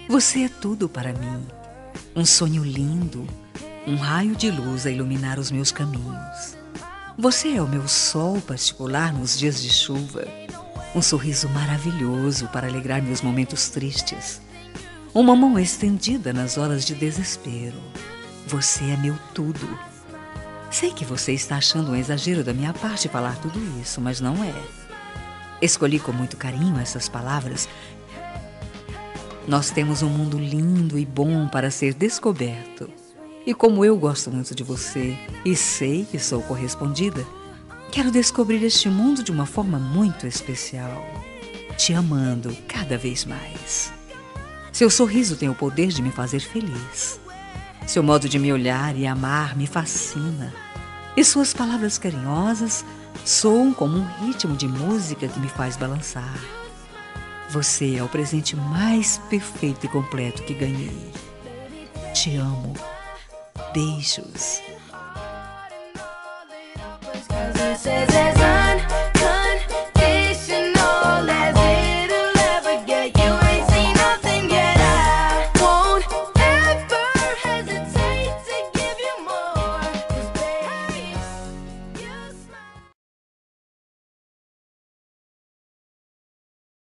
Você é tudo para mim, um sonho lindo, um raio de luz a iluminar os meus caminhos. Você é o meu sol particular nos dias de chuva, um sorriso maravilhoso para alegrar meus momentos tristes, uma mão estendida nas horas de desespero. Você é meu tudo. Sei que você está achando um exagero da minha parte falar tudo isso, mas não é. Escolhi com muito carinho essas palavras. Nós temos um mundo lindo e bom para ser descoberto. E como eu gosto muito de você e sei que sou correspondida, quero descobrir este mundo de uma forma muito especial, te amando cada vez mais. Seu sorriso tem o poder de me fazer feliz. Seu modo de me olhar e amar me fascina. E suas palavras carinhosas soam como um ritmo de música que me faz balançar. Você é o presente mais perfeito e completo que ganhei. Te amo. Beijos.